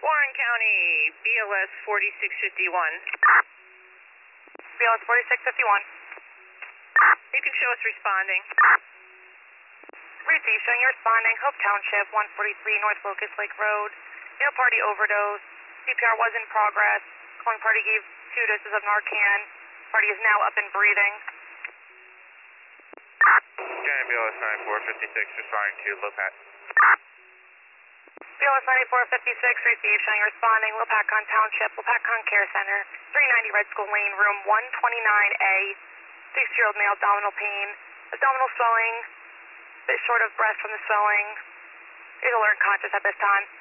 Warren County, BLS 4651. BLS 4651. You can show us responding. Receive, showing you responding. Hope Township, 143 North Locust Lake Road. Male party overdose. CPR was in progress. Calling party gave 2 doses of Narcan. Party is now up and breathing. County BLS 9456 responding to Lopat. BLS 9456, receive, showing responding. Lopatcon Township, Lopatcon Care Center, 390 Red School Lane, room 129A. 60-year-old male, abdominal pain, abdominal swelling, a bit short of breath from the swelling. Is alert and conscious at this time.